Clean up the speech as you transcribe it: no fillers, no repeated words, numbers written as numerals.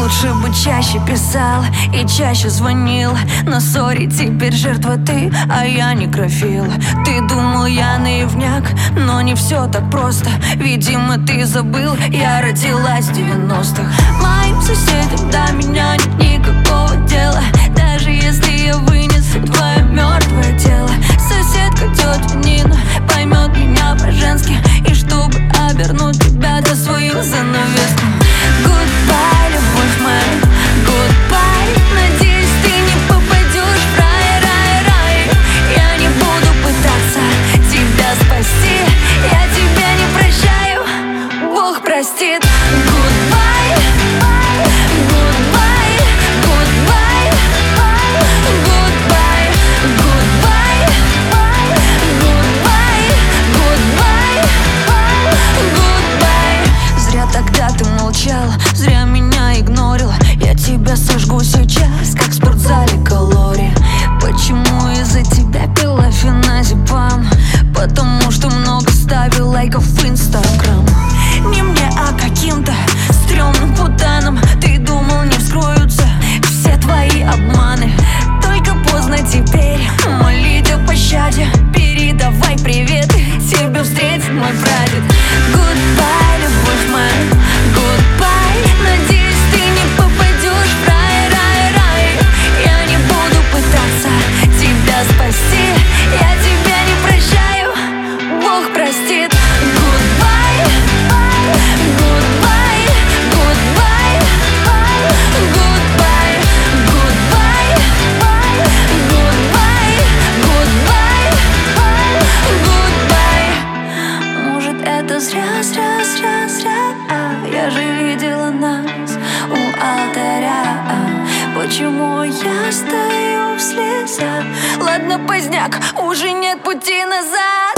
Лучше бы чаще писал и чаще звонил. Но сори, теперь жертва ты, а я некрофил. Ты думал, я наивняк, но не все так просто. Видимо, ты забыл, я родилась в 90-х. Моим соседям до меня нет никакого дела, даже если я вынесу твое мертвое тело. Соседка тетя Нина поймет меня по-женски, и чтобы обернуть тебя за свою занавеску. Goodbye, любовь моя, goodbye. Надеюсь, ты не попадешь в рай, рай, рай. Я не буду пытаться тебя спасти, я тебя не прощаю, Бог простит. Goodbye, goodbye, goodbye, goodbye, goodbye, goodbye, goodbye, goodbye. Зря тогда ты молчал, зря меня игнорил. Я тебя сожгу сейчас, как в спортзале калории. Почему из-за тебя пила феназепам? Потому что много ставил лайков в Инстаграм. Не мне, а каким-то стрёмным путанам. Ты думал, не вскроются все твои обманы. Только поздно теперь молить о пощаде. Передавай приветы, тебе встретит мой прадед. Goodbye, любовь моя, goodbye. Надеюсь, ты не попадешь в рай, рай, рай. Я не буду пытаться тебя спасти, я тебя не прощаю, Бог простит. Goodbye, goodbye, goodbye, goodbye, goodbye, goodbye, goodbye, goodbye. Может, это зря, зря, зря, зря. Я же видела нас у алтаря. Почему я стою в слезах? Ладно, поздняк, уже нет пути назад.